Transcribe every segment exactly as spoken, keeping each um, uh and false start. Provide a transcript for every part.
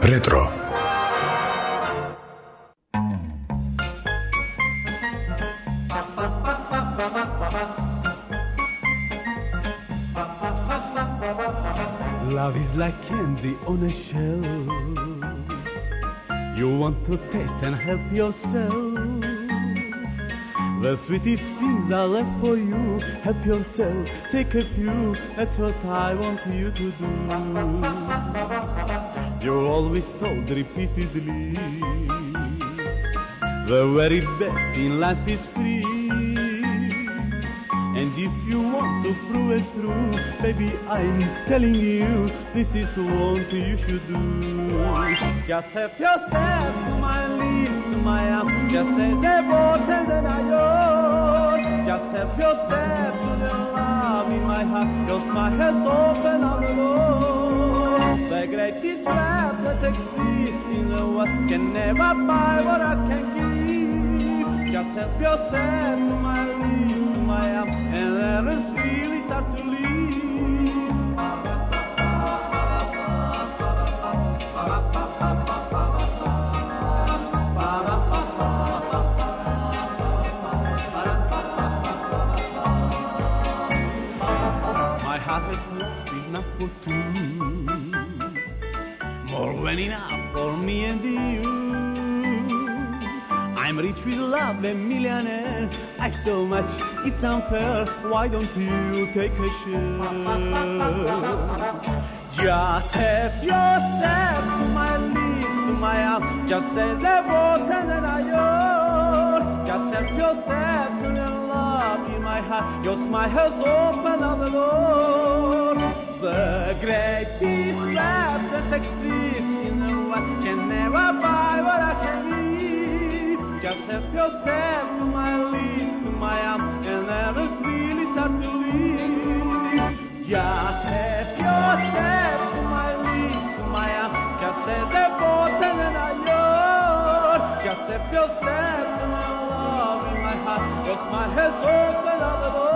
Retro. Love is like candy on a shelf. You want to taste and help yourself. The sweetest things are left for you. Help yourself, take a few. That's what I want you to do. You're always told repeatedly, the very best in life is free. And if you want to prove it true, baby, I'm telling you, this is what you should do. Just help yourself to my lips, to my arms, just say the words and I yours. Just help yourself to the love in my heart, your smile has opened up the door. The greatest love that exists in the world can never buy what I can give. Just help yourself to my lips, to my arms, and let us really start to live. My heart is not enough for two, more than enough for me and you. I'm rich with love, a millionaire. I've so much, it's unfair. Why don't you take a share? Just help yourself to my lips, to my arms. Just say the words and then I yours. Just help yourself to the love in my heart. Your smile has opened up the door. The greatest love that exists in the world can never buy what I can give. Just help yourself to my lips, to my arms, and let us really start to live. Just help yourself to my lips, to my arms, just say the words and then I yours. Just help yourself to my love in my heart, your smile has opened up the door.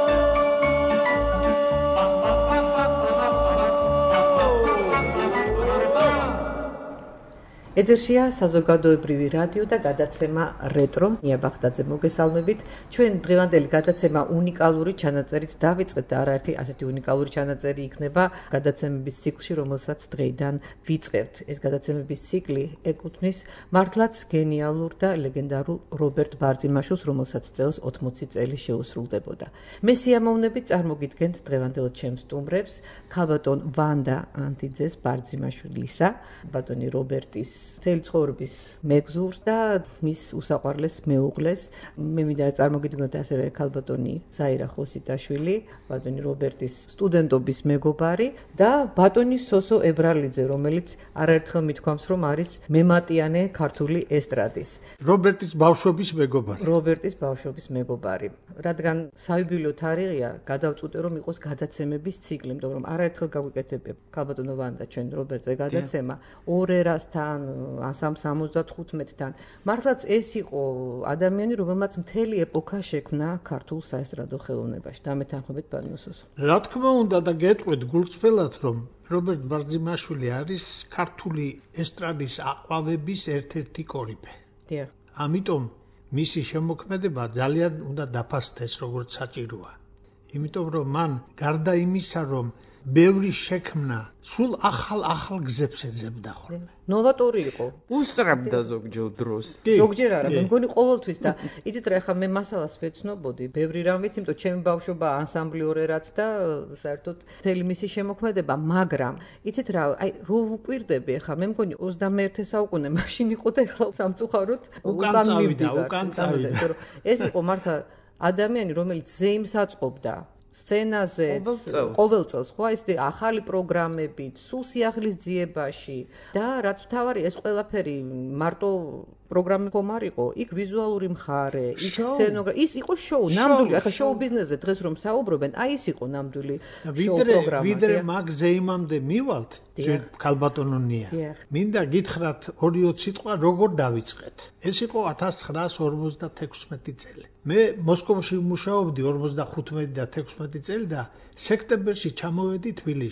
ედერშია საზოგადოებრივი რადიო და გადაცემა რეტრო. ნია ბახტაძე მოგესალმებით. ჩვენ დღევანდელი გადაცემა უნიკალური ჩანაწერით დავიწყეთ და არაერთი ასეთი უნიკალური ჩანაწერი იქნება გადაცემების ციკლში, რომელსაც დღეიდან ვიწყებთ. ეს გადაცემების ციკლი ეკუთვნის მართლაც გენიალურ და ლეგენდარულ რობერტ ბარძიმაშვილს, რომელსაც წელს ოცდაათი წელი შეუსრულდებოდა. მე სიამოვნებით წარმოგიდგენთ დღევანდელ ჩემს სტუმრებს, ქალბატონ ვანდა ანტიძეს ბარძიმაშვილისა, ბატონი რობერტის მთელი ცხოვრების მეგზურს და მის უსაყვარლეს მეუღლეს. მე მინდა წარმოგიდგინოთ ასევე ქალბატონი ზაირა ხოსიტაშვილი, ბატონი რობერტის სტუდენტობის მეგობარი და ბატონი სოსო ებრალიძე, რომელიც არაერთხელ მithქვამს, რომ არის მემატიანე ქართული ესტრადის. რობერტის ბავშვობის მეგობარი. რობერტის ბავშვობის მეგობარი. რადგან საიუბილეო თარიღია, გადავწყვიტე რომ იყოს გადაცემების ციკლი, იმიტომ რომ არაერთხელ გაგვიკეთებია ქალბატონო ვანდა ჩვენ რობერტზე გადაცემა ორ ერასთან ასამ სამოცდათხუთმეტთან. მართლაც ეს იყო ადამიანი, რომელმაც მთელი ეპოქა შექმნა ქართულ საესტრადო ხელოვნებაში. დამეთანხმებით ბანოსოს. რა თქმა უნდა და გეტყვით გულწრფელად, რომ რობერტ ბარძიმაშვილი არის ქართული ესტრადის აყვავების ერთ-ერთი კორიფე. დიახ. ამიტომ მისი შემოქმედება ძალიან უნდა დაფასდეს, როგორც საჭიროა. იმიტომ რომ მან გარდა იმისა, რომ ბევრი შექმნა, სულ ახალ-ახალ გზებს ეძებდა ხოლმე. ნოვატორი იყო. უსწრებდა ზოგჯერ დროს. ზოგჯერ არა, მე მგონი ყოველთვის და იცით რა, ახლა მე მასალას ვეცნობოდი, ბევრი რამ ვიცი, იმიტომ ჩემი ბავშვობა ანსამბლი ორერაც და საერთოდ მთელი მისი შემოქმედება, მაგრამ იცით რა, აი რო ვუკვირდები ახლა, მე მგონი ოცდამეერთე საუკუნე მაშინ იყო და ახლა სამწუხაროდ უკან წავიდა, უკან წავიდა. ეს იყო მართლა ადამიანი, რომელიც ზეიმს აწყობდა სცენაზე ყოველ წელს, ხო, ეს ახალი პროგრამებით, სულ სიახლის ძიებაში და რაც მთავარი, ეს ყველაფერი მარტო პროგრამა ხომ არ იყო, იქ ვიზუალური მხარე, იქ სცენოგრაფია, ის იყო შოუ, ნამდვილი, ახლა შოუ ბიზნესზე დღეს რომ საუბრობენ, აი ის იყო ნამდვილი შოუ პროგრამა. ვიდრე მაგ ზეიმამდე მივალთ, ქალბატონონია. მინდა გითხრათ ორი-ოც სიტყვა როგორ დავიწყეთ. ეს იყო ათას ცხრაას ორმოცდათექვსმეტი წელი. მე მოსკოვში ვმუშაობდი ორმოცდახუთმეტი და თექვსმეტი წელი და სექტემბერში ჩამოვედი თბილისში.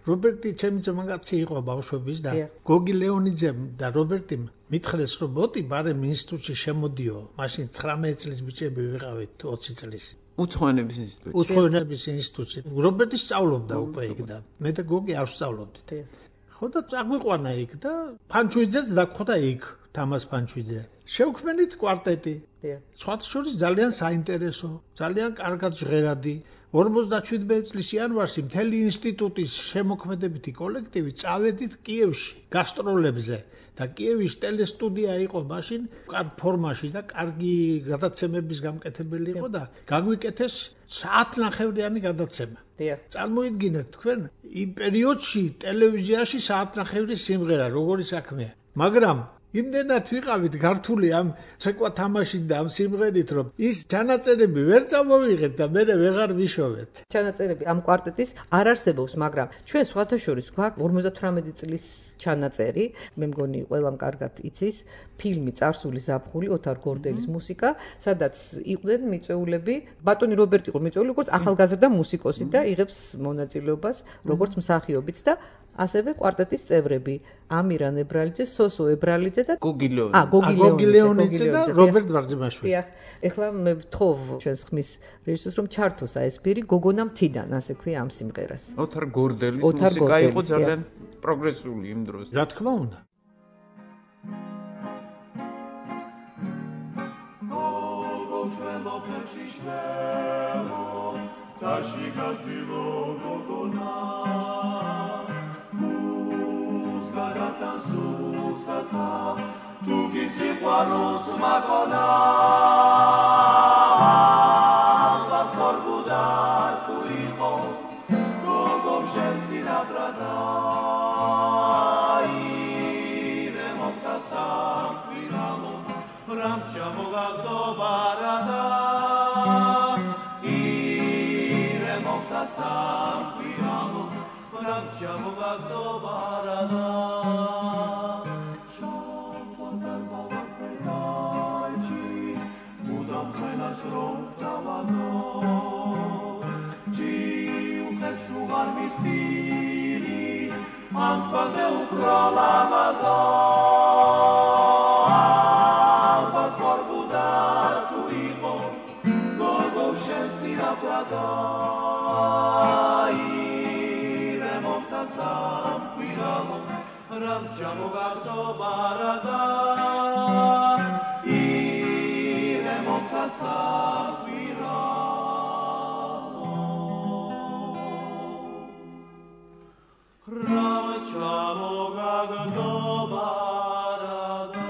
რობერტი ჩემი ძმაკაცი იყო ბავშვობის და გოგი ლეონიძემ და რობერტიმ მითხრეს რომ მოდი ბარემ ინსტიტუტში შემოდიო, მაშინ ცხრამეტი წლის ბიჭები ვიყავით ოცი წლის. უცხოენების ინსტიტუტში. უცხოენების ინსტიტუტში. რობერტი სწავლობდა უკვე იქ და მე და გოგი არ ვსწავლობდით. ხო და წაგვიყვანა იქ და ფანჩუიძეც დაგხვდა იქ, თამას ფანჩუიძე. შევქმნით კვარტეტი. სხვათა შორის ძალიან საინტერესო, ძალიან კარგად ჟღერადი. ორმოცდაშვიდმეტი წლის იანვარში მთელი ინსტიტუტის შემოქმედებითი კოლექტივი წავედით კიევში გასტროლებზე და კიევის ტელესტუდია იყო მაშინ კარგ ფორმაში და კარგი გადაცემების გამკეთებელი იყო და გაგვიკეთეს საათნახევრიანი გადაცემა. წარმოიდგინეთ თქვენ იმ პერიოდში ტელევიზიაში საათნახევრის სიმღერა როგორი საქმეა, მაგრამ იმდენად ვიყავით გართული ამ ცეკვა თამაშით და ამ სიმღერით, რომ ის ჩანაწერები ვერ წამოვიღეთ და მე ვეღარ ვიშოვეთ. ჩანაწერები ამ კვარტეტის არ არსებობს, მაგრამ ჩვენ სხვათა შორის გვაქვს ორმოცდათვრამეტი წლის ჩანაწერი, მე მგონი ყველამ კარგად იცის, ფილმი წარსული ზაფხული, ოთარ გორდელის მუსიკა, სადაც იყვნენ მიწვეულები, ბატონი რობერტი იყო მიწვეული, როგორც ახალგაზრდა მუსიკოსი და იღებს მონაწილეობას როგორც მსახიობიც და ასევე კვარტეტის წევრები ამირან ებრალიძე, სოსო ებრალიძე და გოგი ლეონიძე. ა გოგი ლეონიძე და რობერტ ვარძიმაშვილი. დიახ, ეხლა მე ვთხოვ ჩვენს ხმის რეჟისორს რომ ჩართოს აი ეს პირი გოგონა მთიდან, ასე ქვია ამ სიმღერას. ოთარ გორდელის მუსიკა იყო ძალიან პროგრესული იმ დროს. რა თქმა უნდა. Tashi gazilo gogona Uzgaratan susatsa Tu kisi quaros makona Vat korbuda tu iko Gogom shensi na brada Ire motkasa viramo Ramchamo gagdo barada Sanguinamo, ramciamo gagdo barada. Shafatan bavak pedaici, budam khenas rotavazo. Giu kheftu var mistiri, ampaze uprolamazo. Albat korbuda tu imo, gogo shensi na plada. Ramciamo gagdo barada Ire monta safiramo Ramciamo gagdo barada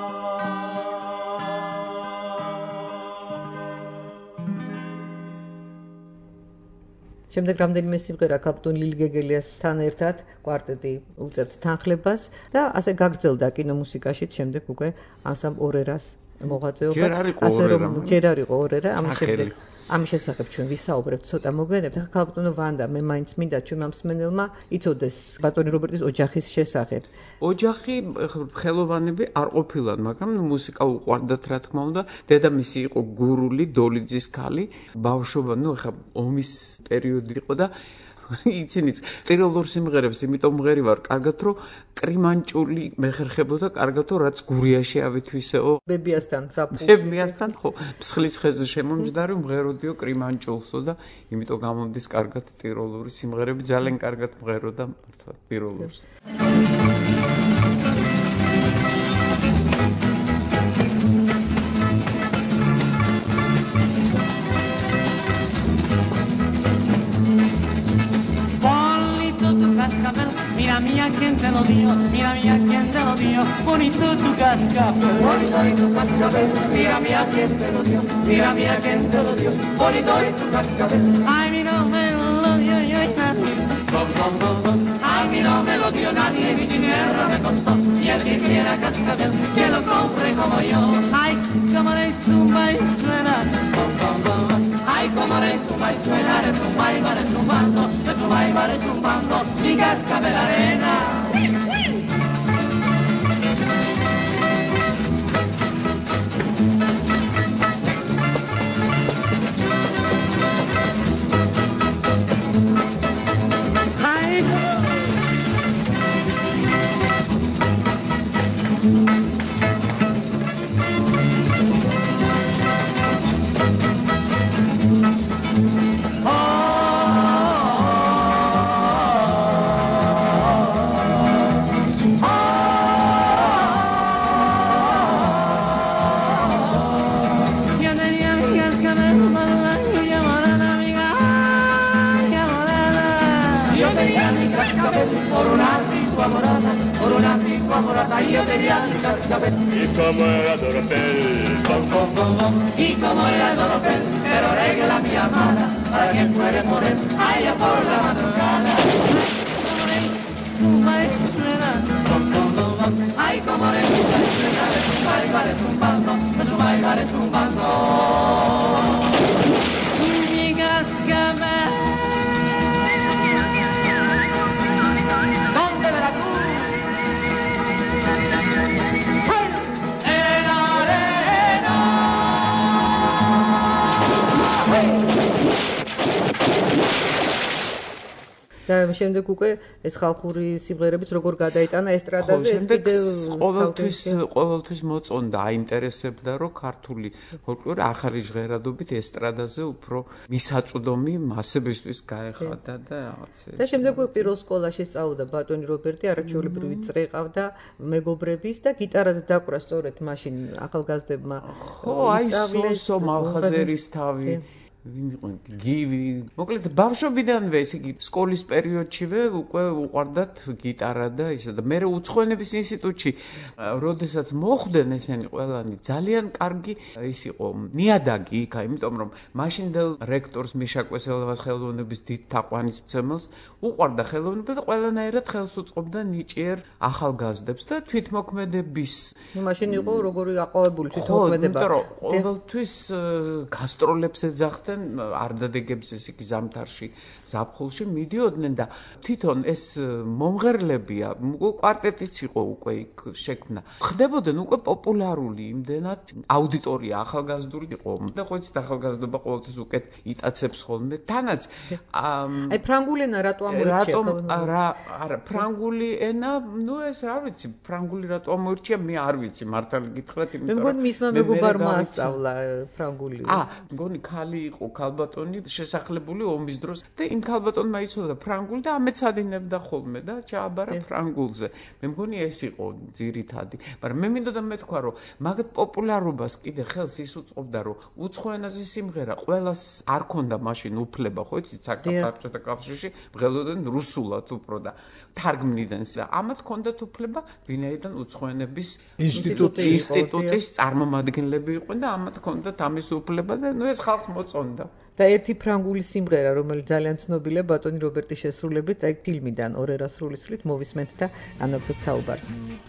შემდეგ რამდენიმე სიმღერა კაპიტან ლილი გეგელიასთან ერთად კვარტეტი უწევთ თანხლებას და ასე გაგრძელდა კინომუსიკაშიც შემდეგ უკვე ანსამბლ ორერას მოღვაწეობა. ასე რომ ჯერ არ იყო ორერა, ამის შემდეგ ამის შესახებ ჩვენ ვისაუბრებთ ცოტა მოგვიანებით. ახლა კაპიტანო ვანდა, მე მაინც მინდა ჩვენმა მსმენელმა იცოდეს ბატონი რობერტის ოჯახის შესახებ. ოჯახი ხელოვანები არ ყოფილან, მაგრამ მუსიკა უყვარდათ რა თქმა უნდა. დედამისი იყო გურული, დოლიძის ქალი, ბავშვობა, ნუ ახლა ომის პერიოდი იყო და იცინიც ტიროლურ სიმღერებს იმიტომ მღერი ვარ კარგად რომ კრიმანჭული მეხერხებოდა კარგად რომ რაც გურიაში ავითვისეო ბებიასთან საფულში ბებიასთან ხო მსხლის ხეზე შემომჯდარი მღეროდიო კრიმანჭულსო და იმიტომ გამომდის კარგად ტიროლური სიმღერები ძალიან კარგად მღეროდა მართლა ტიროლურს Mira mía quien te lo dio, mira mía quien te lo dio, bonito tu cascabel, bonito tu cascabel, mira mía quien te lo dio, mira mía quien te lo dio, bonito tu cascabel. Ay mi no me lo dio yo nadie, bom bom bom bom. Ay mi no me lo dio nadie, mi dinero me costó y el que quiera cascabel que lo compre como yo. Ay como le zumba y suena, bom bom bom. Ay como le zumba y suena, le zumba y va rezumbando, le zumba y va rezumbando, mi cascabel arena. Ay Julián Cascabel. Y como era Doropel, bom, bom, bom, bom. Y como era Doropel, pero regla mi amada, para quien puede morir, allá por la madrugada. Ay, como eres tú, eres un baile, eres un bando, eres un baile, eres un bando. Mi Cascabel. ¿Dónde Veracruz? En arena. და შემდეგ უკვე ეს ხალხური სიმღერებიც როგორ გადაიტანა ესტრადაზე ეს კიდევ ყოველთვის ყოველთვის მოწონდა აინტერესებდა რომ ქართული ფოლკლორი ახალი ჟღერადობით ესტრადაზე უფრო მისაწვდომი მასებისთვის გაეხადა და რაღაცა და შემდეგ უკვე პირველ სკოლაში სწავლობდა ბატონი რობერტი არაჩვეულებრივი წრე ყავდა მეგობრების და გიტარაზე დაკვრა სწორედ მაშინ ახალგაზრდებმა ხო აი სოსო მალხაზერისთავი ვინ იყო გივი მოკლედ ბავშვობიდანვე ესე იგი სკოლის პერიოდშივე უკვე უყვარდათ გიტარა და ისე და მე უცხოენების ინსტიტუტში როდესაც მოხვდნენ ესენი ყველანი ძალიან კარგი ის იყო ნიადაგი იქა იმიტომ რომ მაშინდელ რექტორს მიშა კვესელოვას ხელოვნების დიდ თაყვანისმცემელს უყვარდა ხელოვნება და ყველანაირად ხელს უწყობდა ნიჭიერ ახალგაზრდებს და თვითმოქმედების მაშინ იყო როგორი აყვავებული თვითმოქმედება ხო ყოველთვის გასტროლებს ეძახდა არდადეგებს ეს იგი ზამთარში ზაფხულში მიდიოდნენ და თვითონ ეს მომღერლებია კვარტეტიც იყო უკვე იქ შექმნა ხდებოდნენ უკვე პოპულარული იმდენად აუდიტორია ახალგაზრდული იყო და ხო იცით ახალგაზრდობა ყოველთვის უკეთ იტაცებს ხოლმე თანაც აი ფრანგული ენა რატო ამოირჩია რატომ არა არა ფრანგული ენა ნუ ეს რა ვიცი ფრანგული რატო ამოირჩია მე არ ვიცი მართალი გითხრათ იმიტომ რომ მე მგონი მისმა მეგობარმა ასწავლა ფრანგული ა მგონი ქალი იყო ქალბატონი შესახლებული ომის დროს და იმ ქალბატონმა იცოდა ფრანგული და ამეცადინებდა ხოლმე და ჩააბარა ფრანგულზე. მე მგონი ეს იყო ძირითადი. მაგრამ მე მინდოდა მეთქვა რომ მაგათ პოპულარობას კიდე ხელს ის უწყობდა რომ უცხო ენაზე სიმღერა ყველას არ ქონდა მაშინ უფლება ხო იცით საქართველოს კავშირში მღელოდნენ რუსულად უფრო და თარგმნიდნენ და ამათ ქონდათ უფლება ვინაიდან უცხო ენების ინსტიტუტის წარმომადგენლები იყვნენ და ამათ ქონდათ ამის უფლება და ნუ ეს ხალხს მოწონდა. და ერთი ფრანგული სიმღერა, რომელიც ძალიან ცნობილია ბატონი რობერტის შესრულებით, აი ფილმიდან ორერა სრულისვლით მოვისმენთ და ანავთოთ საუბარს.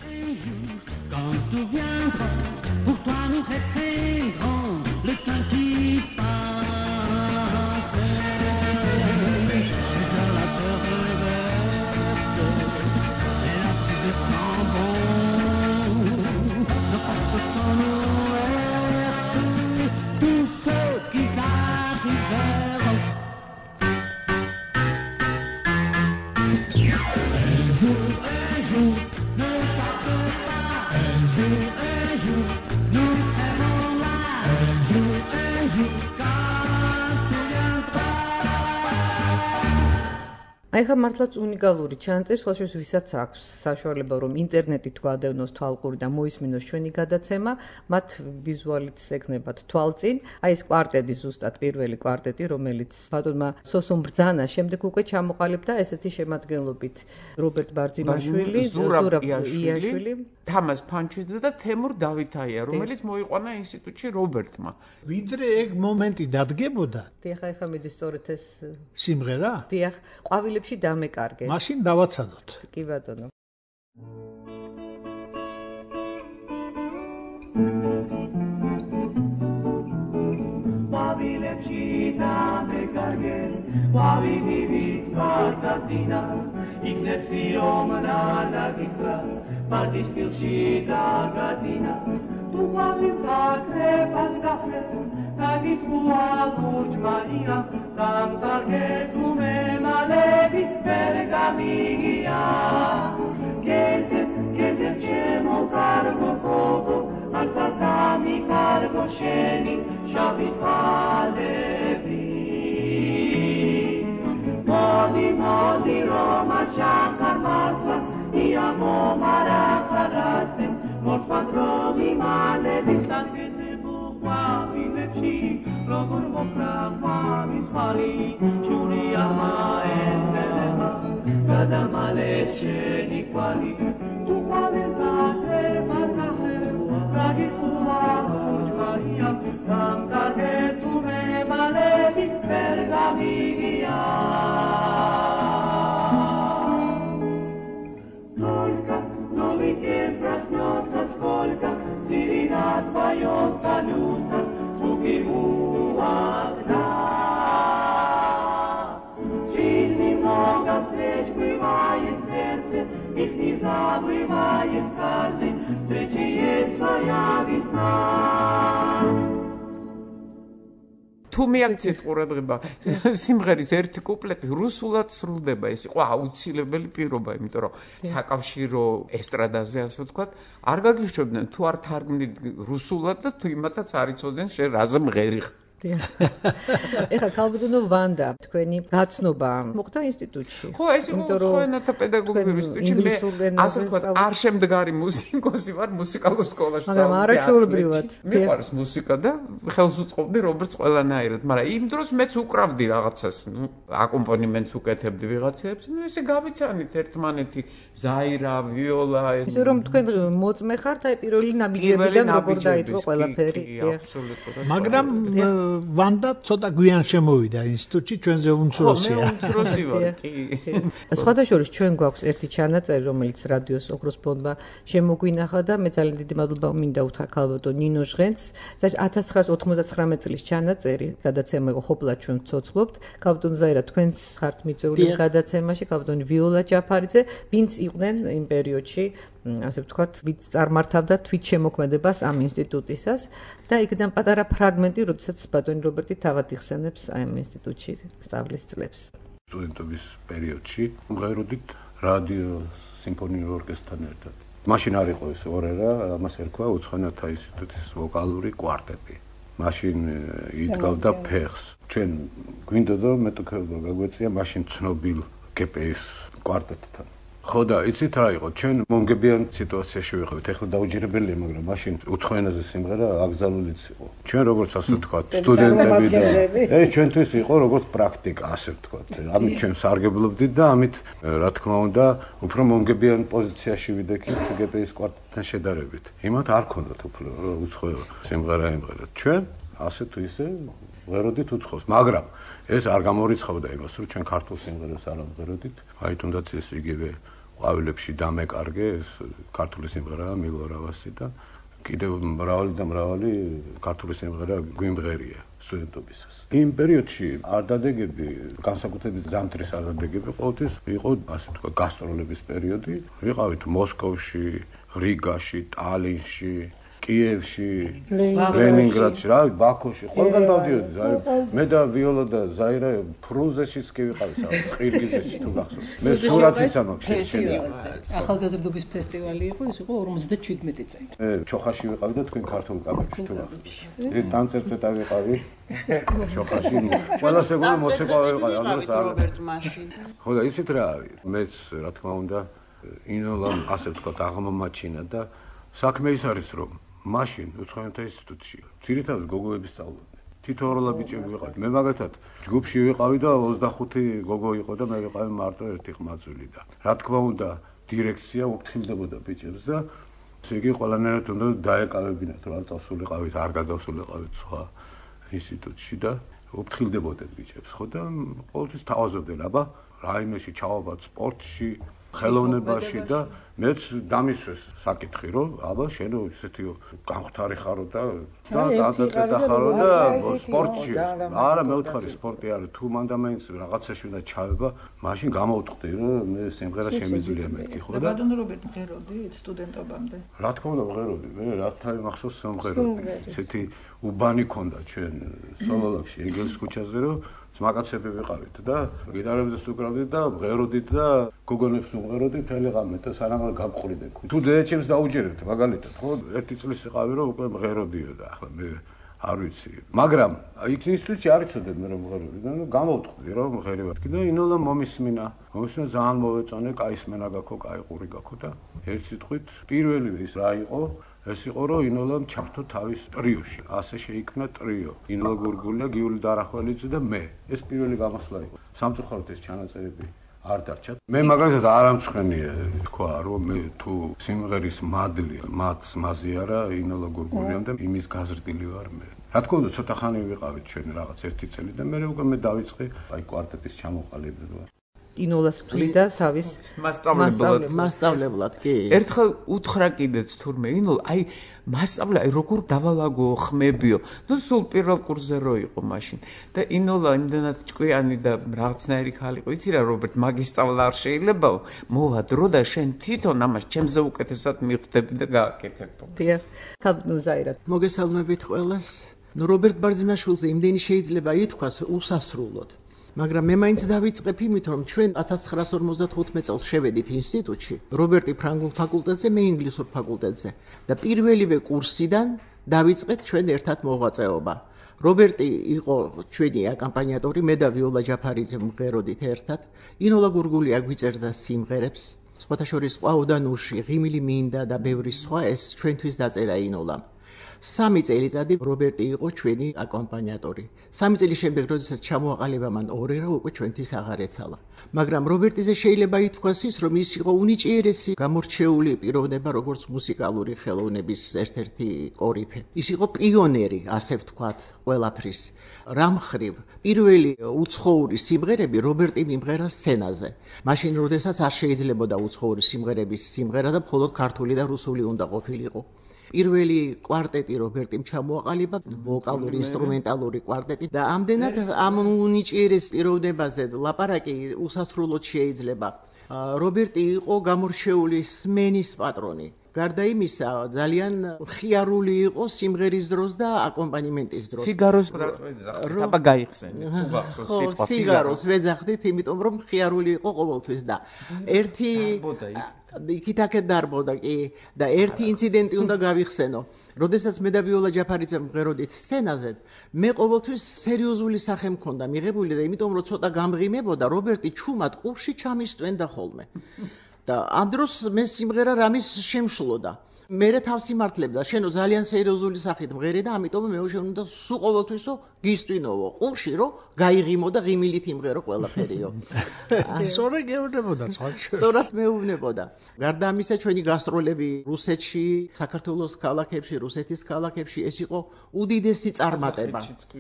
აი ხა მართლაც უნიკალური ჩანაწერი, სხვაშორის ვისაც აქვს საშუალება რომ ინტერნეტით გადავნოს თვალყური და მოისმინოს ჩვენი გადაცემა, მათ ვიზუალით ექნებათ თვალწინ. აი ეს კვარტეტი ზუსტად პირველი კვარტეტი, რომელიც ბატონმა სოსომ ბრძანა შემდეგ უკვე ჩამოყალიბდა ესეთი შემადგენლობით რობერტ ბარძიმაშვილი, ზურაბ იაშვილი, თამაზ ფანჩიძე და თემურ დავითაია, რომელიც მოიყვანა ინსტიტუტში რობერტმა. ვიდრე ეგ მომენტი დადგებოდა. დიახ, ახლა მიდის სწორედ ეს სიმღერა? დიახ, ყვავილებში დამეკარგე. მაშინ დავაცადოთ. კი ბატონო. ყვავილებში დამეკარგე, ყვავილი ვიტყვარდაძინა, იქნებ სიომნა დაგიხრა, მარტის ფილში დაგაძინა, თუ ყვავილ გაქრებად გახრებ, დაგიწყუა ლურჯმანია, დამკარგე თუ მემალები ვერ გამიგია. გეზებ, გეზებ ჩემო კარგო გოგო, არცა დამიკარგო შენი შავი თვალები. მოდი, მოდი რომ აშახარ მართლა, იამო მარახარასე, მორთვან რომ იმალები საგეზებო ყვავილებში, როგორ მოხრა ყვავის ყვალი, ჯურია მაენდელება, გადამალე შენი ყვალი, თუ ყვავილ გაქრება თუ მიაქციეთ ყურადღება სიმღერის ერთი კუპლეტი რუსულად სრულდება, ეს იყო აუცილებელი პირობა, იმიტომ რომ საკავშირო ესტრადაზე ასე ვთქვათ, არ გაგიშვებდნენ თუ არ თარგმნით რუსულად და თუ იმათაც არ იცოდნენ შენ რაზე მღერი ხარ. ეხლა ქალბატონო ვანდა, თქვენი გაცნობა მოხდა ინსტიტუტში. ხო, ეს იყო უცხოენათა პედაგოგიურ ინსტიტუტში. მე ასე ვთქვათ, არ შემდგარი მუსიკოსი ვარ მუსიკალურ სკოლაში. მაგრამ არაჩვეულებრივად. მიყვარს მუსიკა და ხელს უწყობდი როგორც ყველანაირად, მაგრამ იმ დროს მეც უკრავდი რაღაცას, ნუ აკომპანიმენტს უკეთებდი ვიღაცებს, ნუ ესე გავიცანით ერთმანეთი, ზაირა, ვიოლა, ეს. ისე რომ თქვენ მოწმე ხართ აი პირველი ნაბიჯებიდან როგორ დაიწყო ყველაფერი. აბსოლუტურად. მაგრამ ვანდა ცოტა გვიან შემოვიდა ინსტიტუტში, ჩვენზე უმცროსია. მე უმცროსი ვარ, კი. სხვადასხვა ჩვენ გვაქვს ერთი ჩანაწერი, რომელიც რადიოს ოქროს ფონდმა შემოგვინახა და მე ძალიან დიდი მადლობა მინდა უთხრა ქალბატონ ნინო ჟღენს. ათას ცხრაას ოცდათხმეტ წლის ჩანაწერი, გადაცემა იყო ყოფილა ჩვენ ვცოცხლობთ. ქალბატონ ზაირა, თქვენც ხართ მიწვეული გადაცემაში, ქალბატონ ვიოლა ჯაფარიძე, ვინც იყვნენ იმ პერიოდში ასე ვთქვათ, ვინც წარმართავდა თვითშემოქმედებას ამ ინსტიტუტისას და იქიდან პატარა ფრაგმენტი, როდესაც ბატონი რობერტი თავად იხსენებს ამ ინსტიტუტში სწავლის წლებს. სტუდენტობის პერიოდში მღეროდით რადიო სიმფონიურ ორკესტრთან ერთად. მაშინ არ იყო ეს ორერა, ამას ერქვა უცხოენათა ინსტიტუტის ვოკალური კვარტეტი. მაშინ იდგავდა ფეხს. ჩვენ გვინდოდა მეტოქეობა გაგვეწია მაშინ ცნობილ გპ-ის კვარტეტთან. ხო და იცით რა იყო, ჩვენ მომგებიან სიტუაციაში ვიყავით. ეხლა დაუჯერებელია, მაგრამ მაშინ უცხოენაზე სიმღერა აკრძალულიც იყო. ჩვენ როგორც ასე ვთქვათ, სტუდენტები და ეს ჩვენთვის იყო როგორც პრაქტიკა, ასე ვთქვათ. ამით ჩვენ სარგებლობდით და ამით რა თქმა უნდა, უფრო მომგებიან პოზიციაში ვიდექით გპ-ის კვარტეტთან შედარებით. იმათ არ ქონდათ უფრო უცხო სიმღერა ემღერათ. ჩვენ ასე თუ ისე ვღეროდით უცხოს, მაგრამ ეს არ გამორიცხავდა იმას, რომ ჩვენ ქართულ სიმღერას არ ამღეროდით. აი თუნდაც ეს იგივე ყვავილებში დამეკარგე ეს ქართული სიმღერაა მილორავასი და კიდევ მრავალი და მრავალი ქართული სიმღერა გვიმღერია სტუდენტობისას. იმ პერიოდში არ დადეგები, განსაკუთრებით ზამთრის არ დადეგები ყოველთვის იყო ასე ვთქვათ გასტროლების პერიოდი. ვიყავით მოსკოვში, რიგაში, ტალინში, კიევში, ლენინგრადში, რა, ბაქოში, ყველგან დავდიოდი. მე და ვიოლა და ზაირა ფრუნზეშიც კი ვიყავით, ყირგიზეთში თუ გახსოვს. მე სურათიც ამაქვს შეჩენილი. ახალგაზრდობის ფესტივალი იყო, ეს იყო ორმოცდაჩვიდმეტი წელი. მე ჩოხაში ვიყავი და თქვენ ქართულ კაბებში თუ გახსოვს. მე ტანცერზე დავიყავი. ჩოხაში. ყველა სეგუნდა მოცეკვა ვიყავი, ამას არ. ხო და ისეთ რა არის. მეც რა თქმა უნდა ინოლამ ასე ვთქვათ აღმომაჩინა და საქმე ის არის რომ მაშინ უცხოენათა ინსტიტუტში ძირითადად გოგოები სწავლობდნენ. თითოეულა ბიჭები ვიყავით. მე მაგათად ჯგუფში ვიყავი და ოცდახუთი გოგო იყო და მე ვიყავი მარტო ერთი ყმაწვილი და რა თქმა უნდა დირექცია უფრთხილდებოდა ბიჭებს და ესე იგი ყველანაირად უნდა დაეკავებინათ რომ არ წავსულიყავით, არ გადავსულიყავით სხვა ინსტიტუტში და უფრთხილდებოდეთ ბიჭებს, ხო და ყოველთვის თავაზობდნენ, აბა რაიმეში ჩავაბად სპორტში ხელოვნებაში და მეც დამისვეს საკითხი რომ აბა შენ ისეთი გამختარი ხარო და და დაწესდა ხარო და სპორტში არა მე ვთხარი სპორტი არის თუ მანდა მაინც რაღაცაში უნდა ჩავება მაშინ გამოვტყდი რომ მე სიმღერა შემიძლია მეთქი ხო და ბატონო რობერტ მღეროდით სტუდენტობამდე რა თქმა უნდა მღეროდი მე რათა მახსოვს მომღეროდი ისეთი უბანი ქონდა ჩვენ სოლოლაკში ეგელის ქუჩაზე რომ ძმაკაცები ვიყავით და გიტარებზე უკრავდით და მღეროდით და გოგონებს უმღეროდით მთელი ღამე და სანამ გავყვრიდე. თუ დედაჩემს დაუჯერებთ მაგალითად, ხო, ერთი წლის იყავი რომ უკვე მღეროდიო და ახლა მე არ ვიცი. მაგრამ იქ ინსტიტუტში არ იცოდნენ მე რომ მღეროდი და ნუ გამოვტყდი რომ მღერივად. და ინოლა მომისმინა. მომისმინა ძალიან მოვეწონე, კაი სმენა გაქო, კაი ყური გაქო და ერთ სიტყვით პირველი ის რა იყო ეს იყო რომ ინოლამ ჩართო თავის ტრიოში. ასე შეიქმნა ტრიო. ინოლა გურგულია, გიული დარახველიძე და მე. ეს პირველი გამოსვლა იყო. სამწუხაროდ ეს ჩანაწერები არ დარჩა. მე მაგალითად არ ამცხენია თქვა რომ მე თუ სიმღერის მადლი მათ მაზიარა ინოლა გურგულიამ და იმის გაზრდილი ვარ მე. რა თქმა უნდა ცოტა ხანი ვიყავით ჩვენ რაღაც ერთი წელი და მე უკვე მე დავიწყე აი კვარტეტის ჩამოყალიბება. ინოლას თვლიდა თავის მასწავლებლად. მასწავლებლად, კი. ერთხელ უთხრა კიდეც თურმე ინოლა, აი მასწავლე, აი როგორ დავალაგო ხმებიო. ნუ სულ პირველ კურსზე რო იყო მაშინ. და ინოლა იმდანაც ჭკვიანი და რაღაცნაირი ხალი იყო. იცი რა რობერტ, მაგის სწავლა არ შეიძლებაო. მოვა დრო და შენ თვითონ ამას ჩემზე უკეთესად მიხვდები და გააკეთებ. დიახ. ქალბატონ ზაირა. მოგესალმებით ყველას. ნუ რობერტ ბარძიმაშვილზე იმდენი შეიძლება ითქვას უსასრულოდ. მაგრამ მე მაინც დავიწყებ იმით, რომ ჩვენ ათას ცხრაასი ორმოცდათხუთმეტ წელს შევედით ინსტიტუტში, რობერტი ფრანგულ ფაკულტეტზე, მე ინგლისურ ფაკულტეტზე და პირველივე კურსიდან დავიწყეთ ჩვენ ერთად მოღვაწეობა. რობერტი იყო ჩვენი აკამპანიატორი, მე და ვიოლა ჯაფარიძე მღეროდით ერთად. ინოლა გურგული აგვიწერდა სიმღერებს, სხვათა შორის ყვაოდა ნუში, ღიმილი მინდა და ბევრი სხვა, ეს ჩვენთვის დაწერა ინოლამ. სამი წელიწადი რობერტი იყო ჩვენი აკომპანიატორი. სამი წელი შემდეგ, როდესაც ჩამოაყალიბა მან ორერა, უკვე ჩვენთვის აღარ ეცალა. მაგრამ რობერტიზე შეიძლება ითქვას ის, რომ ის იყო უნიჭიერესი გამორჩეული პიროვნება, როგორც მუსიკალური ხელოვნების ერთ-ერთი ყორიფე. ის იყო პიონერი, ასე ვთქვათ, ყველაფრის. რამ ხრივ, პირველი უცხოური სიმღერები რობერტი მიმღერა სცენაზე. მაშინ, როდესაც არ შეიძლებოდა უცხოური სიმღერების სიმღერა და მხოლოდ ქართული და რუსული უნდა ყოფილიყო. პირველი კვარტეტი რობერტიმ ჩამოაყალიბა, ვოკალური, ინსტრუმენტალური კვარტეტი და ამდენად ამ უნიჭიერეს პიროვნებაზე ლაპარაკი უსასრულოდ შეიძლება. რობერტი იყო გამორჩეული სმენის პატრონი. გარდა იმისა, ძალიან ხიარული იყო სიმღერის დროს და აკომპანიმენტის დროს. ფიგაროს აბა გაიხსენე, თუ გახსოვს სიტყვა ფიგაროს ვეძახდით, იმიტომ რომ ხიარული იყო ყოველთვის და ერთი იქით-აქეთ დარბოდა კი და ერთი ინციდენტი უნდა გავიხსენო. როდესაც მე და ვიოლა ჯაფარიძე მღეროდით სცენაზე, მე ყოველთვის სერიოზული სახე მქონდა მიღებული და იმიტომ რომ ცოტა გამღიმებოდა, რობერტი ჩუმად ყურში ჩამისტვენდა ხოლმე. და ამ დროს მე სიმღერა რამის შემშლოდა. მე თავს იმართლებდა, შენო ძალიან სერიოზული სახით მღერი და ამიტომ მე შევნდა სულ ყოველთვისო გისტვინოვო. ყურში რომ გაიღიმო და ღიმილით იმღერო ყველაფერიო. სწორად გეუბნებოდა სხვათა. სწორად მეუბნებოდა. გარდა ამისა, ჩვენი გასტროლები რუსეთში, საქართველოს ქალაქებში, რუსეთის ქალაქებში ეს იყო უდიდესი წარმატება.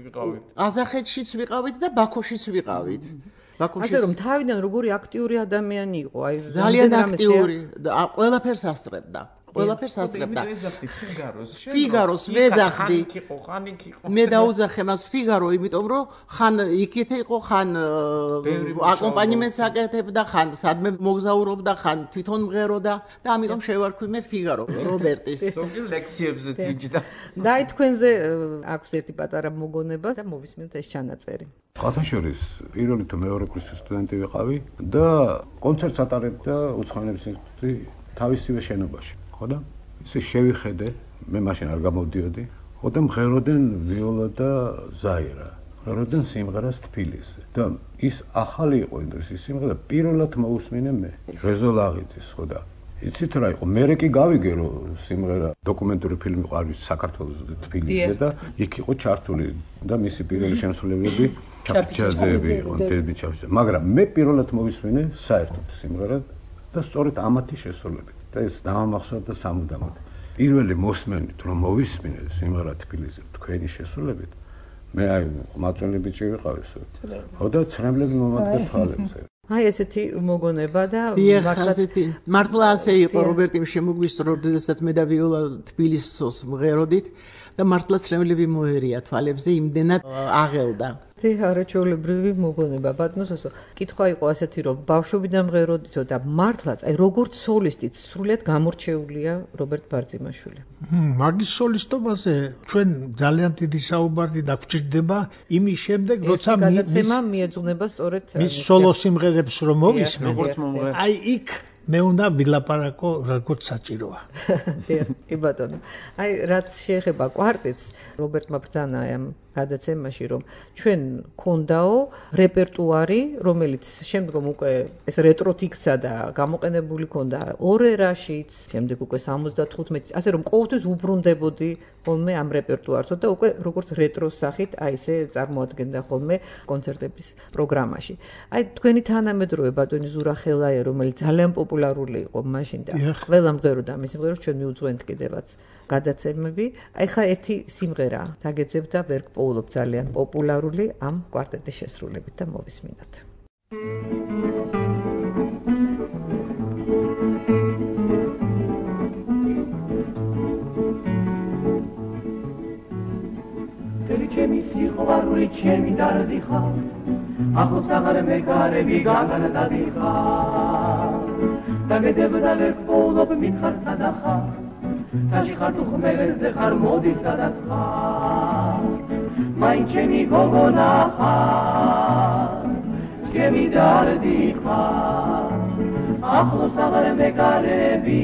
ყაზახეთშიც ვიყავით და ბაქოშიც ვიყავით. ასე რომ თავიდან როგორი აქტიური ადამიანი იყო, აი ძალიან აქტიური და ყველაფერს ასწრებდა. ყველაფერს ასწრებდა. ფიგაროს, ფიგაროს ვეძახდი. ხანი იყო. მე დაუძახე მას ფიგარო, იმიტომ რომ ხან იქით იყო, ხან აკომპანიმენტს აკეთებდა, ხან სადმე მოგზაურობდა, ხან თვითონ მღეროდა და ამიტომ შევარქვი მე ფიგარო რობერტის. ზოგი ლექციებზე ძიჯდა. და აი თქვენზე აქვს ერთი პატარა მოგონება და მოვისმინოთ ეს ჩანაწერი. ხათაშორის პირველი თუ მეორე კურსის სტუდენტი ვიყავი და კონცერტს ატარებდა უცხოენების ინსტიტუტი თავისივე შენობაში. ხო და ისე შევიხედე, მე მაშინ არ გამოვდიოდი, ხო და მღეროდნენ ვიოლა და ზაირა. მღეროდნენ სიმღერას თბილისზე. და ის ახალი იყო ინდრეს ის სიმღერა პირველად მოусმინე მე. რეზო ლაღიძის, ხო და იცით რა იყო, მე კი გავიგე რომ სიმღერა დოკუმენტური ფილმი იყო არის საქართველოს თბილისზე და იქ იყო ჩართული და მისი პირველი შემსრულებლები ჩაფიჩაძეები იყო, დედი ჩაფიჩაძე. მაგრამ მე პირველად მოვისმინე საერთოდ სიმღერა და სწორედ ამათი შესრულებით. და ეს დამამახსოვრდა სამუდამოდ. პირველი მოსმენით რომ მოვისმინე სიმღერა თბილისზე თქვენი შესრულებით, მე აი მაწველი ბიჭი ვიყავი, ხო და ცრემლები მომადგა თვალებზე. აი ესეთი მოგონება და მართლა ასე იყო რობერტიმ შემოგვისწრო, როდესაც მე და ვიოლა თბილისს მღეროდით და მართლა ცრემლები მოერია თვალებზე, იმდენად აღელდა. დი არაჩვეულებრივი მოგონება. ბატონოსო, კითხვა იყო ასეთი, რომ ბავშვობიდან მღეროდითო და მართლაც აი როგორც სოლისტიც სრულიად გამორჩეულია რობერტ ბარძიმაშვილი. მაგის სოლისტობაზე ჩვენ ძალიან დიდი საუბარი დაგჭირდება იმის შემდეგ, როცა გადაცემა მიეძღვნება სწორედ მის სოლო სიმღერებს რომ მოვისმენ. როგორც მომღერალი. აი იქ მე უნდა ვილაპარაკო როგორც საჭიროა. კი ბატონო. აი რაც შეეხება კვარტეტს, რობერტმა ბრძანა ამ გადაცემაში, რომ ჩვენ ქონდაო რეპერტუარი, რომელიც შემდგომ უკვე ეს რეტროთ იქცა და გამოყენებული ქონდა ორერაშიც, შემდეგ უკვე სამოცდათხუთმეტი, ასე რომ ყოველთვის უბრუნდებოდი ხოლმე ამ რეპერტუარსო და უკვე როგორც რეტროს სახით აი ესე წარმოადგენდა ხოლმე კონცერტების პროგრამაში. აი თქვენი თანამედროვე ბატონი ზურა ხელაია, რომელიც ძალიან პოპულარული იყო მაშინ და ყველა მღეროდა მის სიმღერებს, ჩვენ მიუძღვენთ კიდევაც გადაცემები. აი ხა ერთი სიმღერა დაგეძებ და ვერ გპოულობ ძალიან პოპულარული ამ კვარტეტის შესრულებით და მოვისმინოთ. ჩემი სიყვარული ჩემი დარდი ხარ, ახლოს აღარ მეკარები გაგანადადი ხარ, დაგეძებ და ვერ გპოულობ მითხარ სადა ხარ, წაში ხარ თუ ხმელეთზე ხარ მოდი სადაც ხარ მაინც ჩემი გოგონა ხარ ჩემი დარდი ხარ ახლოს აღარ მეკარები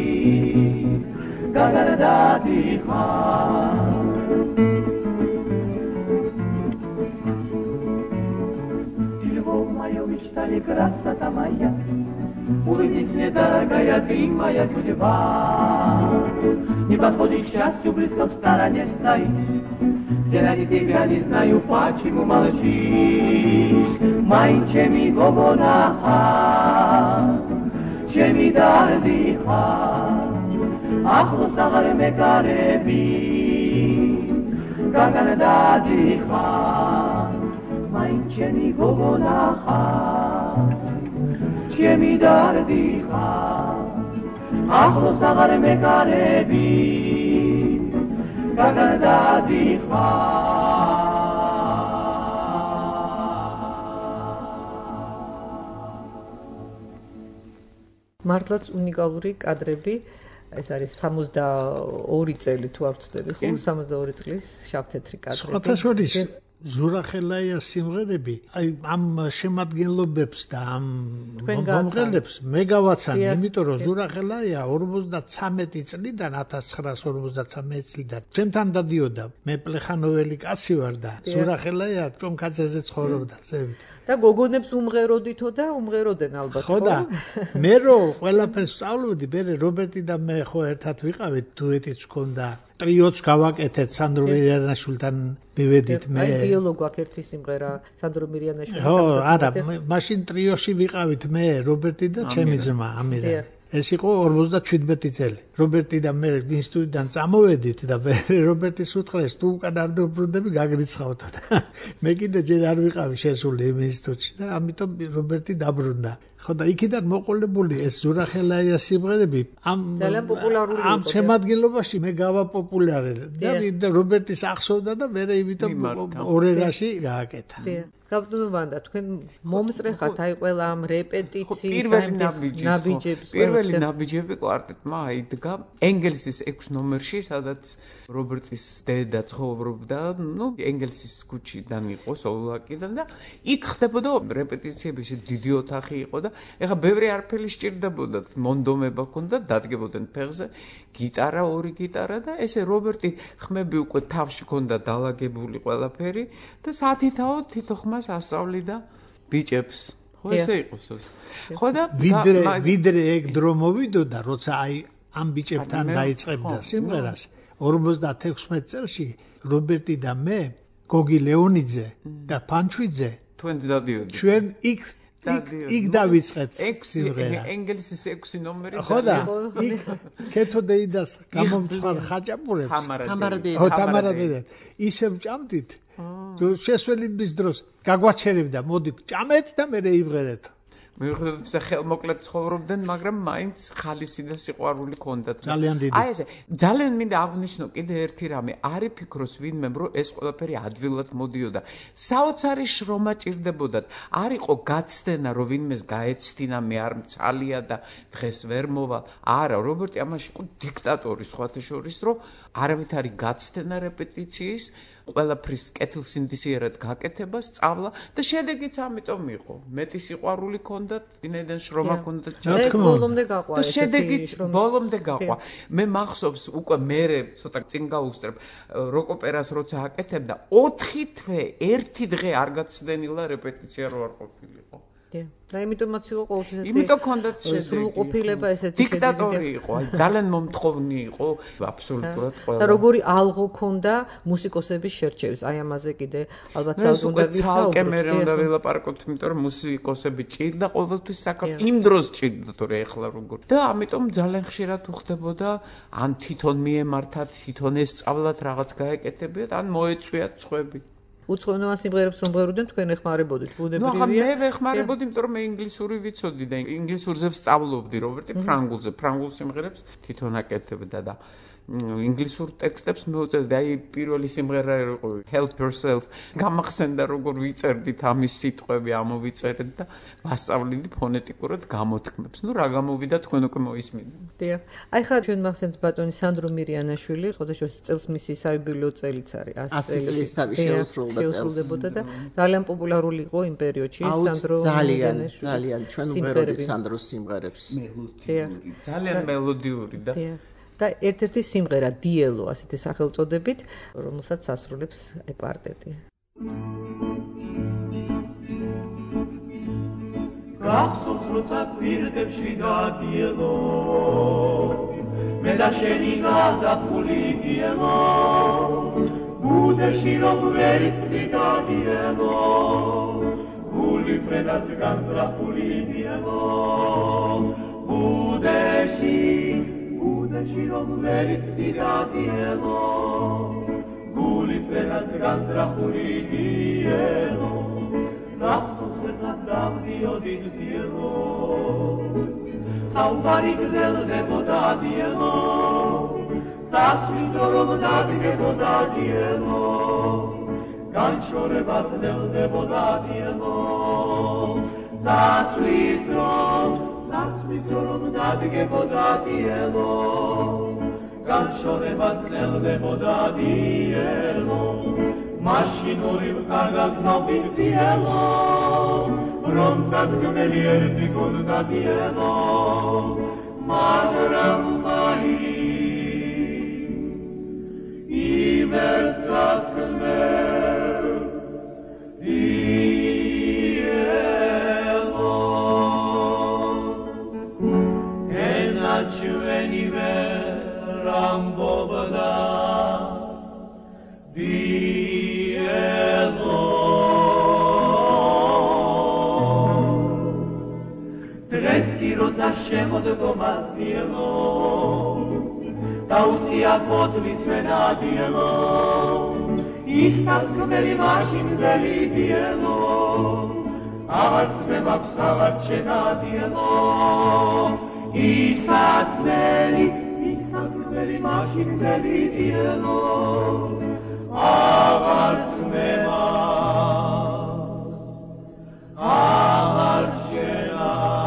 გაგარდადი ხარ Стали красота моя, улыбнись мне, дорогая, ты моя судьба. Не подходишь к счастью, близко в стороне стоишь. Где ради тебя не знаю, почему молчишь. Май, чеми гогонаха, чеми дардиха, ахло сагар мекареби, гаган дадиха. ჩემი გოგონა ხარ ჩემი დარდი ხარ ახლოს აღარ მეკარები გაგარდადი ხარ მართლაც უნიკალური კადრები ეს არის სამოცდაორი წელი თუ არ ვცდები ხო სამოცდაორი წლის შავთეთრი კადრები სხვათა შორის ზურახელაიას სიმღერები, აი ამ შემადგენლობებს და ამ მომღერლებს მე გავაცან, იმიტომ რომ ზურახელაია ორმოცდათრამეტი წლიდან ათას ცხრაას ორმოცდათრამეტი წლიდან ჩემთან დადიოდა. მე პლეხანოველი კაცი ვარ და ზურახელაია ჭომქაძეზე ცხოვრობდა ზევით. და გოგონებს უმღეროდითო და უმღეროდნენ ალბათ ხო? ხო და მე რომ ყველაფერს სწავლობდი, მე რობერტი და მე ხო ერთად ვიყავით, დუეტიც ჰქონდა. ტრიოც გავაკეთეთ სანდრო მირიანაშვილთან მივედით მე. აი დიალოგ აქვს ერთი სიმღერა სანდრო მირიანაშვილთან. ხო, არა, მაშინ ტრიოში ვიყავით მე, რობერტი და ჩემი ძმა ამირა. ეს იყო ორმოცდაჩვიდმეტი წელი. რობერტი და მე ინსტიტუტიდან წამოვედით და მე რობერტის უთხრეს თუ უკან არ დაუბრუნდები გაგრიცხავთ. მე კიდე ჯერ არ ვიყავი შესული იმ ინსტიტუტში და ამიტომ რობერტი დაბრუნდა. ხო და იქიდან მოყოლებული ეს ზურახელაიას სიმღერები ამ ძალიან პოპულარული იყო. ამ შემადგენლობაში მე გავაპოპულარე და რობერტის ახსოვდა და მე იმიტომ ორერაში გააკეთა. გაბრძოლო ვანდა თქვენ მომსწრე ხართ აი ყველა ამ რეპეტიციის ნაბიჯების პირველი ნაბიჯები კვარტეტმა აიდგა ენგელსის ექვს ნომერში სადაც რობერტის დედა ცხოვრობდა ნუ ენგელსის ქუჩიდან იყო სოულაკიდან და იქ ხდებოდა რეპეტიციები დიდი ოთახი იყო და ეხა ბევრი არფელი სჭირდებოდა მონდომება ქონდა დადგებოდნენ ფეხზე გიტარა ორი გიტარა და ესე რობერტი ხმები უკვე თავში ქონდა დალაგებული ყველაფერი და სათითაო თითო ხმას ასწავლიდა ბიჭებს ხო ესე იყოს ეს ხო და ვიდრე ვიდრე ეგ დრო მოვიდოდა როცა აი ამ ბიჭებთან დაიწყებდა სიმღერას ორმოცდათექვსმეტ წელში რობერტი და მე გოგი ლეონიძე და ფანჩვიძე თქვენ დადიოდით ჩვენ იქ იქ დავიწყეთ სიმღერა ენგელსის ექვსი ნომერი ხო და იქ კეთო დეიდას გამომწვარ ხაჭაპურებს თამარადედა თამარადედა ისევ ჭამდით თუ შესველების დროს გაგვაჩერებდა მოდით ჭამეთ და მე რეიბღერეთ მიუხედავად იმისა ხელმოკლედ ცხოვრობდნენ მაგრამ მაინც ხალისი და სიყვარული ჰქონდათ ძალიან დიდი აი ესე ძალიან მინდა აღვნიშნო კიდე ერთი რამე არი ფიქროს ვინმე რომ ეს ყველაფერი ადვილად მოდიოდა საოცარი შრომა ჭირდებოდათ არ იყო გაცდენა რომ ვინმეს გაეცდინა მე არ მცალია და დღეს ვერ მოვალ არა რობერტი ამაში იყო დიქტატორი სხვათა შორის რომ არავითარი გაცდენა რეპეტიციის ყველაფრის კეთილსინდისიერად გაკეთება, სწავლა და შედეგიც ამიტომ იყო. მეტი სიყვარული ჰქონდათ, ვინაიდან შრომა ჰქონდათ და ბოლომდე გაყვა ეს შედეგიც ბოლომდე გაყვა. მე მახსოვს უკვე მერე ცოტა წინ გავუსწრებ როკ ოპერას როცა აკეთებდა, ოთხი თვე ერთი დღე არ გაცდენილა რეპეტიცია რო არ ყოფილიყო. და იმიტომაც იყო ყოველთვის ესეთი იმიტომ ჰქონდათ შედეგი სრულყოფილება ესეთი დიქტატორი იყო აი ძალიან მომთხოვნი იყო აბსოლუტურად ყველა და როგორი ალღო ჰქონდა მუსიკოსების შერჩევის აი ამაზე კიდე ალბათ საუბარ ვისაუბროთ მე უნდა ვილაპარაკოთ იმიტომ რომ მუსიკოსები ჭირდა ყოველთვის საქართველოს იმ დროს ჭირდა თორე ეხლა როგორ და ამიტომ ძალიან ხშირად უხდებოდა ან თვითონ მიემართათ თვითონ ესწავლათ რაღაც გაეკეთებიათ ან მოეწვიათ სხვები უცხოენოვან სიმღერებს რომ მღეროდნენ თქვენ ეხმარებოდით ბუნებრივია. ნუ ახლა მე ვეხმარებოდი, იმიტომ რომ მე ინგლისური ვიცოდი და ინგლისურზე ვსწავლობდი რობერტი ფრანგულზე, ფრანგულ სიმღერებს თვითონ აკეთებდა და ინგლისურ ტექსტებს მეუწერდი და აი პირველი სიმღერა იყო Help Yourself გამახსენდა როგორ ვიწერდით ამის სიტყვები ამოვიწერეთ და ვასწავლით ფონეტიკურად გამოთქმებს. ნუ რა გამოვიდა თქვენ უკვე მოისმინეთ. დიახ. აი ხა ჩვენ მახსენთ ბატონი სანდრო მირიანაშვილი, ხოდაშოს წელს მისი საიუბილეო წელიც არის ასი წლის თავი შეუსრულდა წელს. შეუსრულდებოდა და ძალიან პოპულარული იყო იმ პერიოდში სანდრო მირიანაშვილი. ძალიან ჩვენ ვღეროდი სანდროს სიმღერებს. მელოდიური, ძალიან მელოდიური და და ერთ-ერთი სიმღერა დიელო ასეთი სახელწოდებით, რომელსაც ასრულებს კვარტეტი. გახსოვს როცა პირდებში გადიელო მე და შენი გაზაფხული დიელო ბუდეში რომ ვერიცდი გადიელო გული ფრენას განზრახული დიელო ბუდეში ბუდეში რომ ვერიცდი გადიელო გული ფრენას განზრახული დიელო Davdiodin dielo Saubari gzelდებოდა dielo Zasvitorovda დგებოდა dielo Ganchoreba ძლდებოდა dielo Zasvitro Zasvitorovda დგებოდა dielo Ganchoreba ძლდებოდა dielo Mașinori cargați n-au birtielo, Romsat gâneli erdi curda dielo, Madram mai, Iversat gânel, dielo, Enaciu eniver ambobada, dielo, Treski roza shemod gomaz dielo, Tauzia podli svena dielo, Isat kmeri mašin deli dielo, Avarc bebab savat čena dielo, Isat kmeri, Isat kmeri mašin deli dielo, Avarc beba, Avarc čena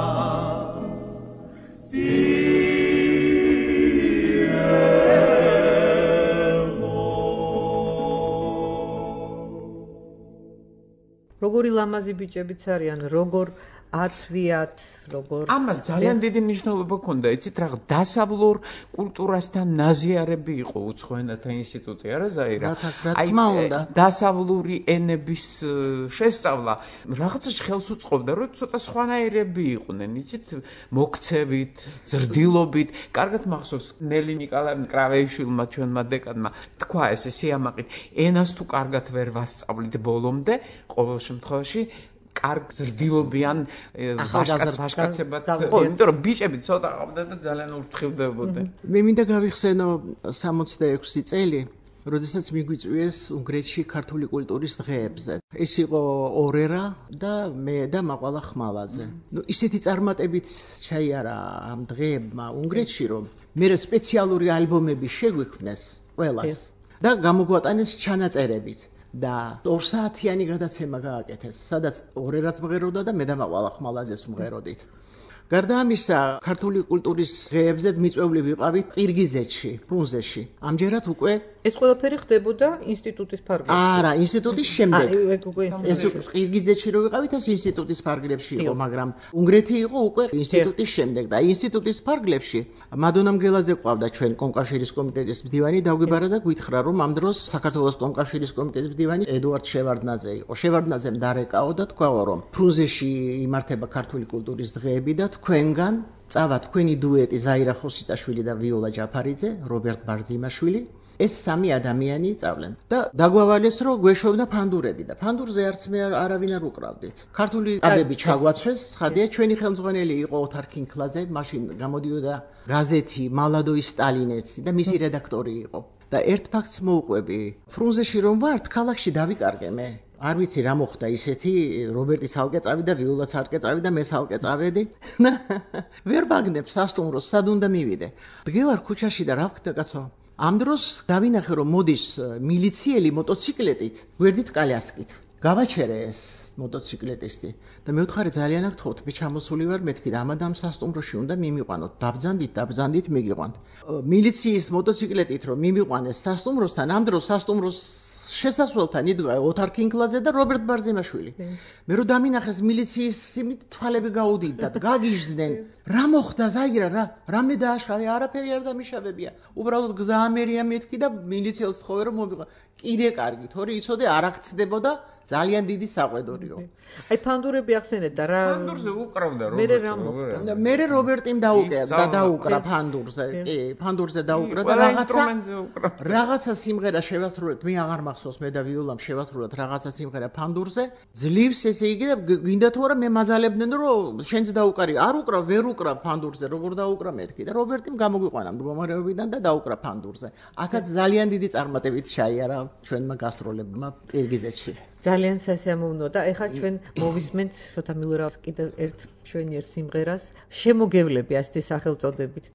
როგორი ლამაზი ბიჭებიც არიან, როგორ აცვიათ, როგორ ამას ძალიან დიდი მნიშვნელობა ჰქონდა, იცით რა, დასავლურ კულტურასთან ნაზიარები იყო უცხო ენათა ინსტიტუტი, არა ზაირა? აი, დასავლური ენების შესწავლა რაღაცაში ხელს უწყობდა, რომ ცოტა სხვანაირები იყვნენ, იცით, მოქცევით, ზრდილობით. კარგად მახსოვს ნელი ნიკოლაევნა კრავეიშვილმა ჩვენმა დეკანმა თქვა ესე სიამაყით, ენას თუ კარგად ვერ ვასწავლით ბოლომდე, ყოველ შემთხვევაში კარგ ზრდილობიან ვაშკაცებად, იმიტომ რომ ბიჭები ცოტა ყავდნენ და ძალიან ურთხოვდებოდნენ. მე მინდა გავიხსენო სამოცდაექვსი წელი, როდესაც მიგვიწვიეს უნგრეთში ქართული კულტურის დღეებზე. ეს იყო ორერა და მე და მაყვალა ხმალაძე. ნუ ისეთი წარმატებით ჩაიარა ამ დღეებმა უნგრეთში, რომ მე სპეციალური ალბომები შეგვიქმნეს ყველას და გამოგვატანეს ჩანაწერებით. და ორ საათიანი გადაცემა გააკეთეს, სადაც ორერაც მღეროდა და მე და მაყვალა ხმალაძეს მღეროდით. გარდა ამისა, ქართული კულტურის დღეებზე მიწვეული ვიყავით ყირგიზეთში, ფრუნზეში. ამჯერად უკვე ეს ყველაფერი ხდებოდა ინსტიტუტის ფარგლებში. არა, ინსტიტუტის შემდეგ. აი, უკვე ეს ყირგიზეთში რო ვიყავით, ეს ინსტიტუტის ფარგლებში იყო, მაგრამ უნგრეთი იყო უკვე ინსტიტუტის შემდეგ და ინსტიტუტის ფარგლებში მადონა მგელაძე ყავდა ჩვენ კომკავშირის კომიტეტის მდივანი, დაგვიბარა და გითხრა, რომ ამ დროს საქართველოს კომკავშირის კომიტეტის მდივანი ედუარდ შევარდნაძე იყო. შევარდნაძემ დარეკაო და თქვაო, რომ ფრუნზეში იმართება ქართული კულტურის დღეები და თქვენგან წავა თქვენი დუეტი ზაირა ხოსიტაშვილი და ვიოლა ჯაფარიძე, რობერტ ბარძიმაშვილი, ეს სამი ადამიანი წავლენ და დაგვავალეს, რომ გვეშოვდა ფანდურები და ფანდურზე არც მე არავინ არ უკრავდით. ქართული ტაბები ჩაგვაცვეს, ხადია ჩვენი ხელმძღვანელი იყო ოთარ ქინქლაძე, მაშინ გამოდიოდა გაზეთი მალადოი სტალინეცი და მისი რედაქტორი იყო. და ერთ ფაქტს მოუყვები, ფრუნზეში რომ ვართ, ქალაქში დავიკარგე მე. არ ვიცი რა მოხდა ისეთი, რობერტის ალკე წავიდა, ვიოლაც ალკე წავიდა, მეც ალკე წავედი. ვერ ბაგნებ სასტუმროს, სად უნდა მივიდე. დღევარ ქუჩაში და რა ვქნა კაცო? ამ დროს დავინახე რომ მოდის მილიციელი მოტოციკლეტით, გვერდით კალიასკით. გავაჩერე ეს მოტოციკლეტისტი და მე ვთხარი ძალიან აქ თხოვთ, მე ჩამოსული ვარ, მეთქი და ამადამ სასტუმროში უნდა მიმიყვანოთ. დაბძანდით, დაბძანდით მიგიყვანთ. მილიციის მოტოციკლეტით რომ მიმიყვანეს სასტუმროსთან, ამ დროს სასტუმროს შესასვლელთან იდგა ოთარ კინკლაძე და რობერტ ბარზიმაშვილი. მე რო დამინახეს მილიციის სიმით თვალები გაუდიდათ, გაგიჟდნენ. რა მოხდა ზაირა, რა რამე დააშავე, არაფერი არ დამიშავებია. უბრალოდ გზაამერია მეთქი და მილიციელს თხოვე რომ მომიყვა. კიდე კარგი, თორე იცოდე არ აქცდებოდა ძალიან დიდი საყვედურიო. აი ფანდურები ახსენეთ და რა ფანდურზე უკრავდა რობერტი. მე რა მოხდა? მე რობერტიმ დაუკრა და დაუკრა ფანდურზე. კი, ფანდურზე დაუკრა და რაღაცა რაღაცა სიმღერა შევასრულეთ. მე აღარ მახსოვს, მე და ვიოლამ შევასრულეთ რაღაცა სიმღერა ფანდურზე. ძლივს ესე იგი და გინდა თუ არა მე მაზალებდნენ რომ შენც დაუკარი. არ უკრა, ვერ უკრა ფანდურზე, როგორ დაუკრა მეთქი და რობერტიმ გამოგვიყვანა მდგომარეობიდან და დაუკრა ფანდურზე. აქაც ძალიან დიდი წარმატებით ჩაიარა ჩვენმა გასტროლებმა პირგიზეთში. ძალიან სასიამოვნოა და ეხლა ჩვენ მოვისმენთ შოთა მილერას კიდევ ერთ მშვენიერ სიმღერას შემოგევლები ასეთი სახელწოდებით.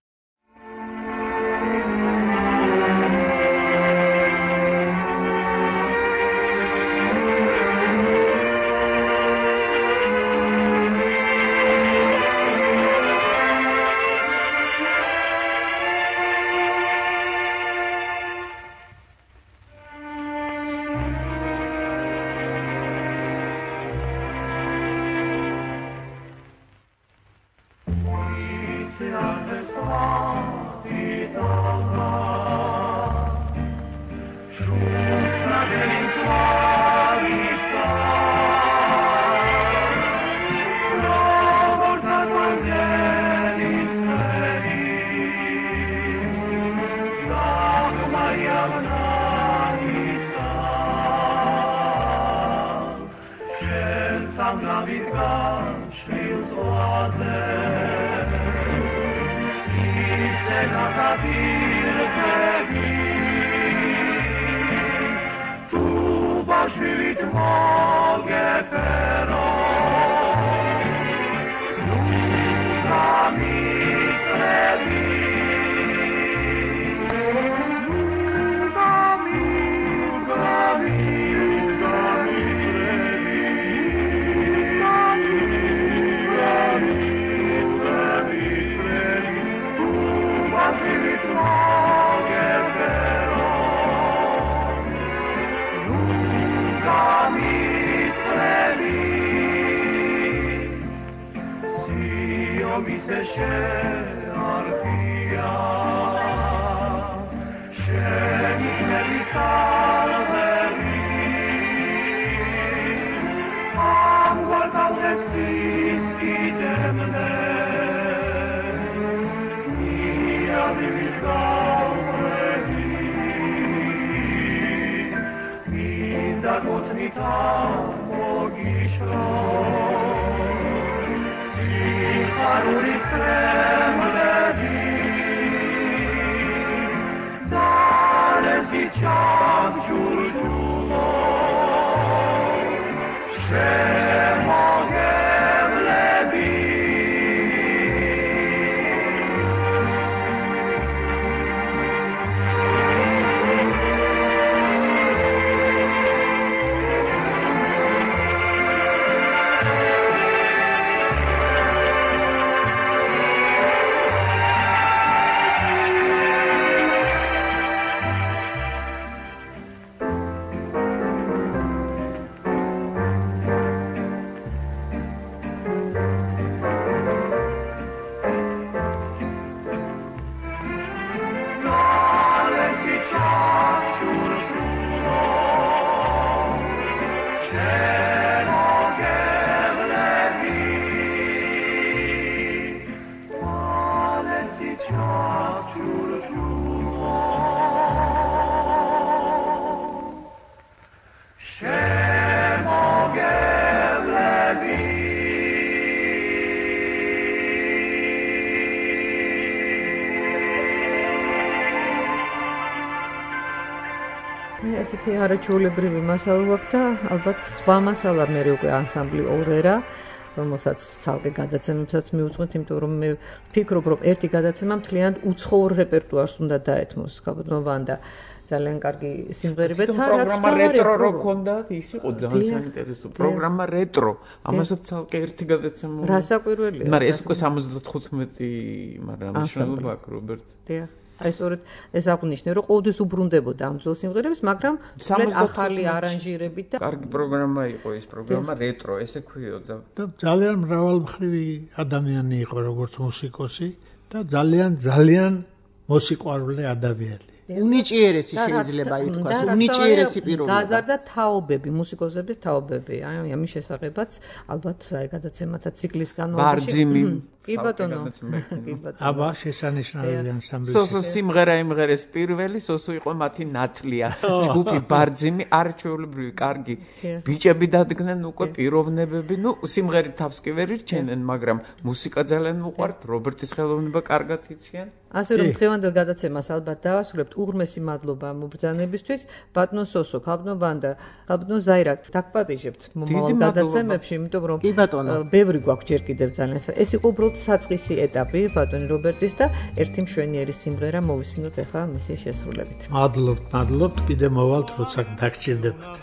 ასეთი არაჩვეულებრივი მასალა გვაქვს და ალბათ სხვა მასალა მე უკვე ანსამბლი ორერა რომელსაც ცალკე გადაცემებსაც მივუძღვით, იმიტომ რომ მე ვფიქრობ, რომ ერთი გადაცემა მთლიანად უცხოურ რეპერტუარს უნდა დაეთმოს, გაბედნოვან და ძალიან კარგი სიმღერები და რაც პროგრამა რეტრო რო ქონდა, ის იყო ძალიან საინტერესო. პროგრამა რეტრო, ამასაც ცალკე ერთი გადაცემა. რა საკვირველია. მაგრამ ეს უკვე სამოცდათხუთმეტი, მაგრამ მნიშვნელობა აქვს რობერტს. დიახ. აი სწორედ ეს აღნიშნე, რომ ყოველთვის უბრუნდებოდა ამ ძველ სიმღერებს, მაგრამ ახალი არანჟირებით და კარგი პროგრამა იყო ეს პროგრამა რეტრო, ესე ქვიოდა. და ძალიან მრავალმხრივი ადამიანი იყო როგორც მუსიკოსი და ძალიან ძალიან მოსიყვარულე ადამიანი. უნიჭიერესი შეიძლება ითქვას, უნიჭიერესი პიროვნება. გაზარდა თაობები, მუსიკოსების თაობები. აი ამის შესახებაც ალბათ აი გადაცემათა ციკლის განმავლობაში. ბარძიმი. კი ბატონო. კი ბატონო. აბა შესანიშნავია ანსამბლი. სოსო სიმღერა იმღერეს პირველი, სოსო იყო მათი ნათლია. ჯგუფი ბარძიმი არჩეულებრივი, კარგი. ბიჭები დადგნენ უკვე პიროვნებები, ნუ სიმღერით თავს კი ვერ ირჩენენ, მაგრამ მუსიკა ძალიან უყვართ, რობერტის ხელოვნება კარგად იციან. ასე რომ დღევანდელ გადაცემას ალბათ დავასრულებთ. უღრმესი მადლობა მობრძანებისთვის. ბატონო სოსო, ხაბნო ბანდა, ხაბნო ზაირა, დაგპატიჟებთ მომავალ გადაცემებში, იმიტომ რომ ბევრი გვაქვს ჯერ კიდევ ძალიან. ეს იყო უბრალოდ საწყისი ეტაპი ბატონი რობერტის და ერთი მშვენიერი სიმღერა მოვისმინოთ ახლა მისი შესრულებით. მადლობთ, მადლობთ, კიდე მოვალთ, როცა დაგჭირდებათ.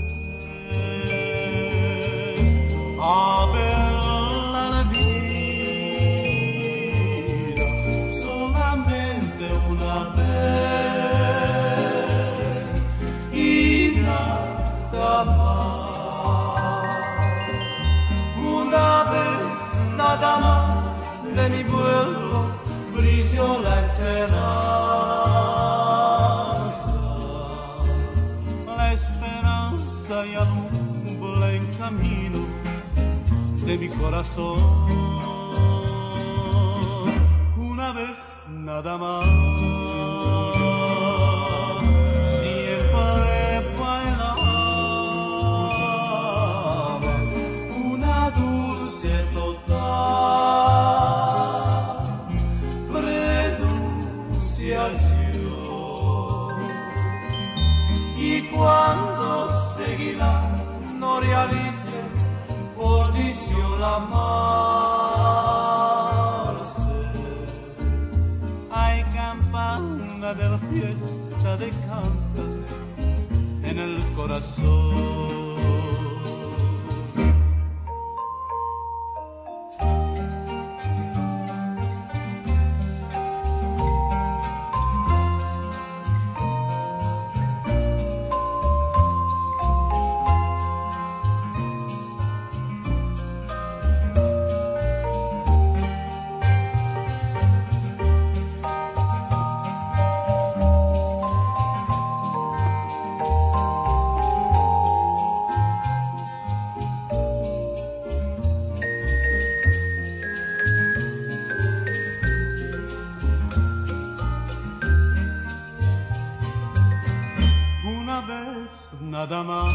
Nada más de mi pueblo brilló la esperanza, la esperanza y alumbra el camino de mi corazón. Una vez nada más. Cuando seguirá no realice por dicio la amarse. Hay campana de la fiesta de canta en el corazón. Nada más,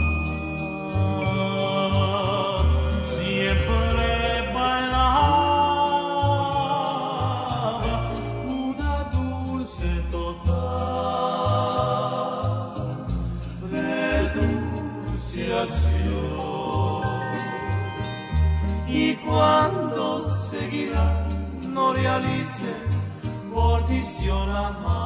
siempre bailaba una dulce total renunciación. Y cuando seguirá no realice por dicio la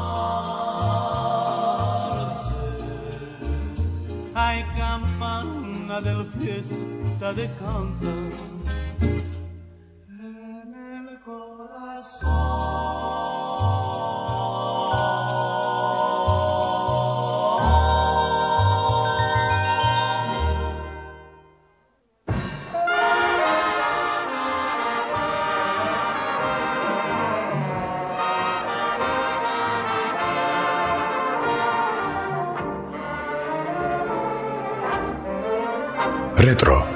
hay campana de fiesta de canta en el corazón. Retro.